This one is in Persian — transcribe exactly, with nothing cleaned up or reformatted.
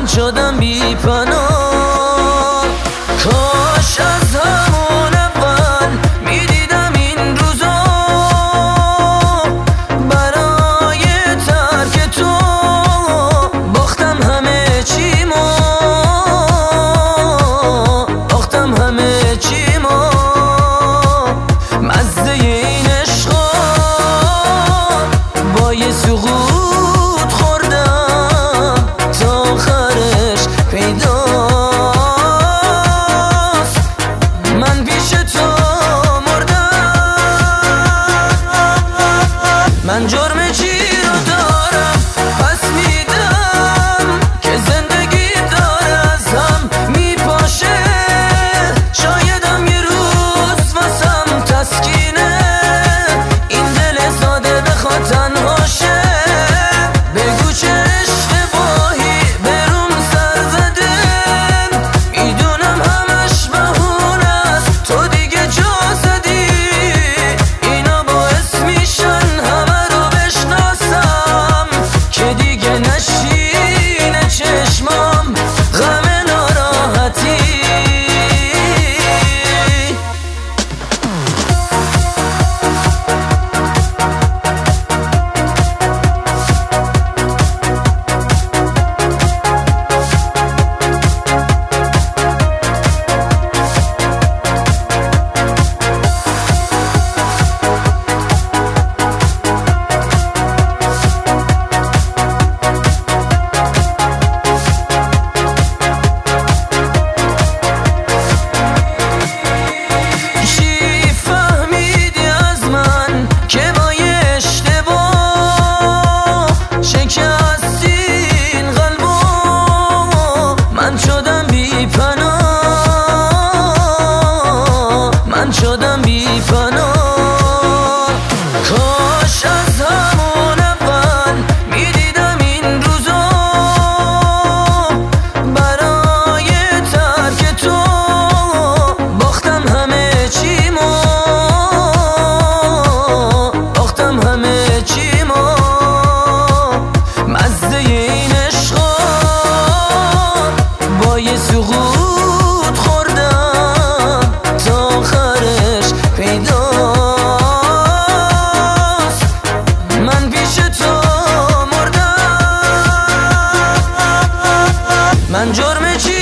شدم بی پناه. کاش از همون اول میدیدم این روزا برای ترک تو باختم همه چیمو، باختم همه چیمو. مزه این عشقا با یه سقوط خوردم تا آخرش پیداست. من پیش تو مردم، من جرم چی رو دارم پس میدم که زندگی داره از هم میپاشه. شایدم یه روز واسم تسکینه این دل ساده بخواد تنها شه. بگو چه اشتباهی بروم سر زده، میدونم همش بهونه است، تو دیگه جا زدی. اینا باعث میشن همه رو بشناسم که دیگه نشینه چشمام غم ناراحتی. من شدم بی پناه. کاش از همون اول میدیدم این روزا برای ترک تو باختم همه چیمو، باختم همه چیمو. مزه این عشقا با یه سقوط خوردم تا آخرش پیداست. من پیش تو مردم، من جرم چی